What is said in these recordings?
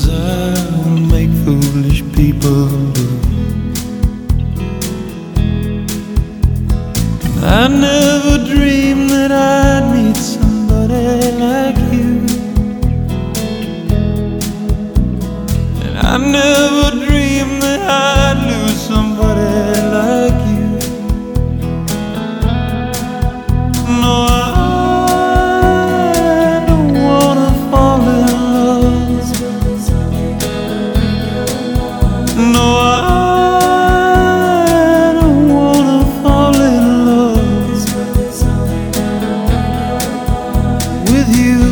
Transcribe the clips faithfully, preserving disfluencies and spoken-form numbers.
desire will make foolish people do. I never dreamed that I'd meet somebody like you, and I never dreamed that I'd lose somebody like you. No, I don't wanna fall in love. No, I with you.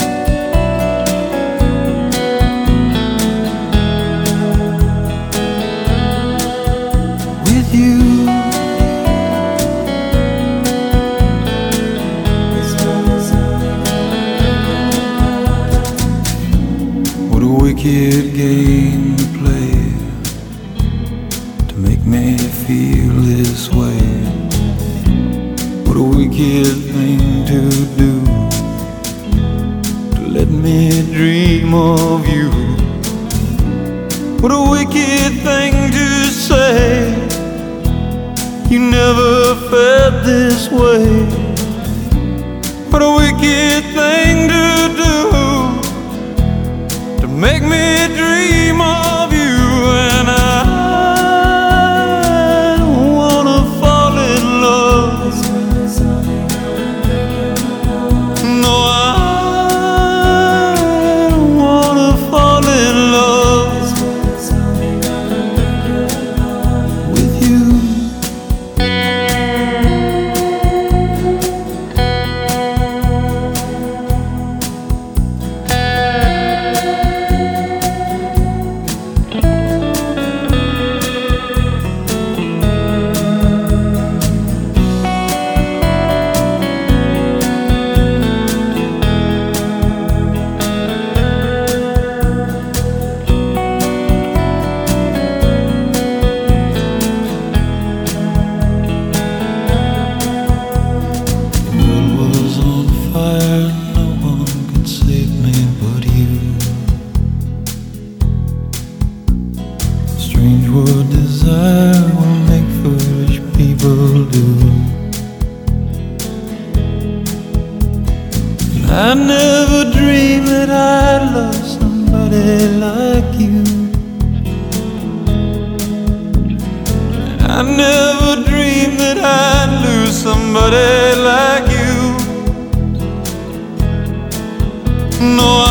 With you. What a wicked game to play to make me feel this way. What a wicked thing to do, let me dream of you. What a wicked thing to say, you never felt this way. What a wicked thing to do, to make me dream of you. And I don't wanna fall in love. No, I strange what desire will make foolish people do. I never dreamed that I'd love somebody like you, I never dreamed that I'd lose somebody like you. No,